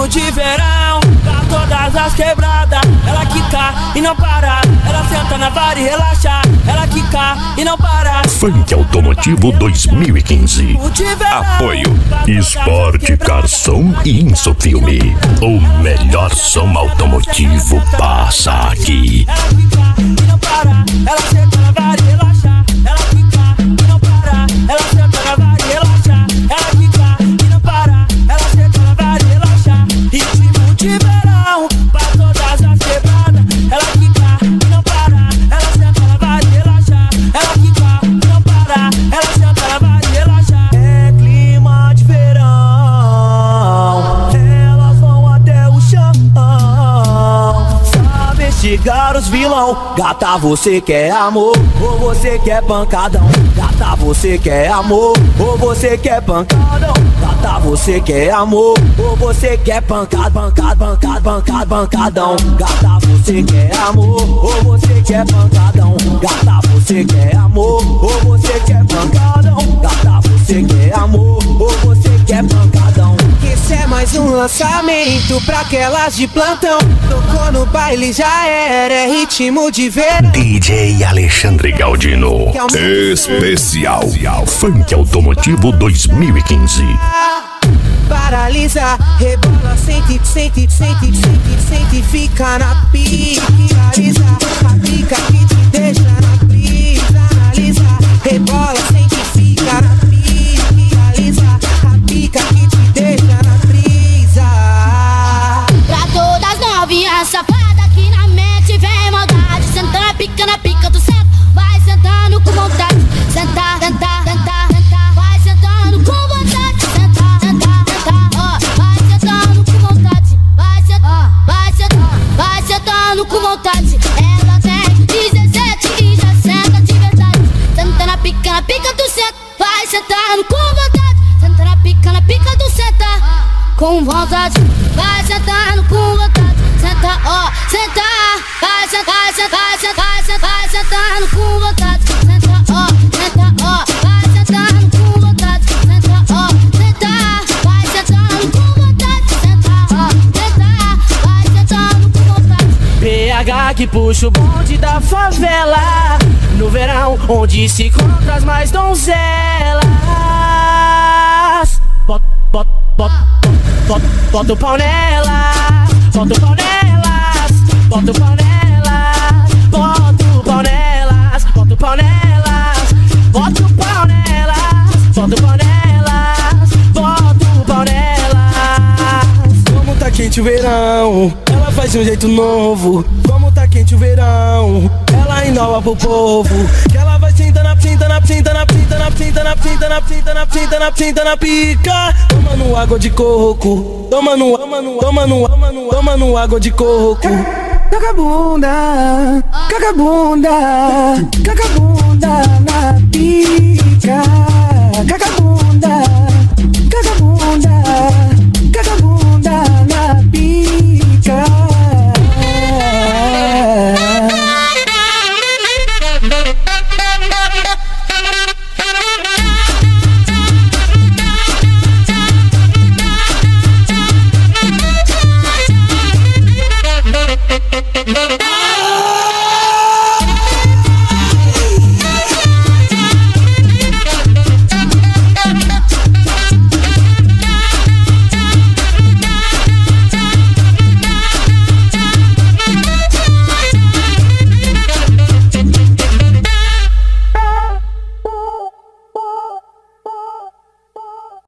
ritmo de verão, pra todas as quebradas. Ela quica e não para, ela senta na vara e relaxa. Ela quica e não para. Funk Automotivo 2015. Apoio Esporte Garçom e Insofilme. O melhor som automotivo passa aqui. Ela quica e não para, ela senta na vara e relaxa. Ela quica e não para, ela senta na vara e relaxa. Ela quica e não para, ela senta na vara e relaxa. Ritmo de verão, pra todas as quebradas. Ela quica e não para, ela senta na vara e relaxa. Ela quica e não para, ela senta na vara e relaxa. É clima de verão, elas vão até o chão. Sabe chegar os vilão. Gata, você quer amor ou você quer pancadão? Gata, você quer amor ou você quer pancadão? Gata, você quer amor ou você quer pancadão? Gata, você quer amor ou você quer pancadão? Gata, você quer amor ou você quer pancadão? Gata, você quer amor ou você quer pancadão? Esse é mais um lançamento pra aquelas de plantão. Tocou no baile, já era, é ritmo de verão. DJ Alexandre Galdino. Especial Funk Automotivo 2015. Paralisa, rebola, sente, fica na pica. Paralisa, a pica que te deixa na brisa. Analisa, rebola, sente, fica na pica. Paralisa, a pica que te deixa na brisa. Pra todas novinhas safadas que na mente vem maldade. Senta na pica do centro, vai sentando com vontade. Sentar, sentar, sentar, sentar, vai sentando com vontade. Sentar, sentar, sentar, ó, vai sentando com vontade. Vai sentando com vontade. Ela tem 17 e já senta de verdade. Senta na pica do centro, vai sentando com vontade. Senta na pica do centro, com vontade. Vai sentando com vontade. Senta, ó, senta. Vai sentando com vontade. Senta, ó, vai sentando com vontade. Senta, ó, senta. Vai sentando com vontade. Senta, ó, vai sentando com vontade. PH que puxa o bonde da favela. No verão, onde se encontram as mais donzelas. Bota o pau nelas. Bota o pau nelas. Bota o pau nelas. Bota o pau nelas. Bota o pau nelas. Bota o pau nelas. Bota o pau nelas. Bota o pau nelas. Como tá quente o verão, ela faz de um jeito novo. Como tá quente o verão, ela inova pro povo. Que ela vai sentando na pica. Tomando água de coco. Tomando água de coco. Caga a bunda na pica. Caga a bunda